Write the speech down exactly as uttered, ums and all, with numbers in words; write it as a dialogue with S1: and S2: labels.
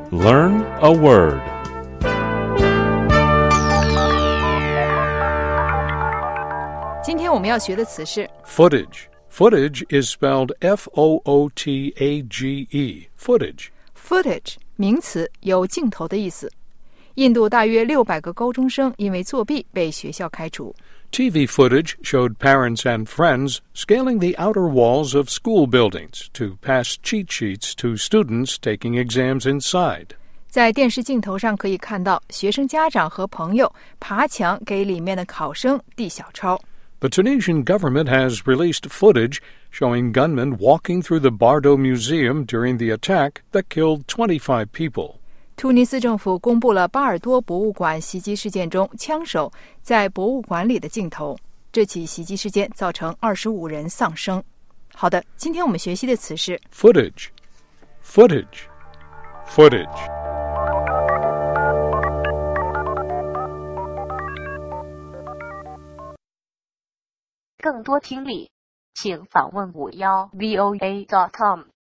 S1: Learn a word.
S2: Today 今天我们要学的词是
S1: Footage. Footage is spelled F O O T A G E. Footage.
S2: footage 名词，有镜头的意思。印度大约六百个高中生因为作弊被学校开除。
S1: T V footage showed parents and friends scaling the outer walls of school buildings to pass cheat sheets to students taking exams inside.
S2: 在电视镜头上可以看到学生家长和朋友爬墙给里面的考生递小抄。
S1: The Tunisian government has released footage showing gunmen walking through the Bardo Museum during the attack that killed twenty-five people.
S2: 突尼斯政府公布了巴尔多博物馆袭击事件中枪手在博物馆里的镜头。这起袭击事件造成二十五人丧生。好的，今天我们学习的词是
S1: Footage. Footage. Footage.
S3: 更多听力，请访问五幺 V O A dot com。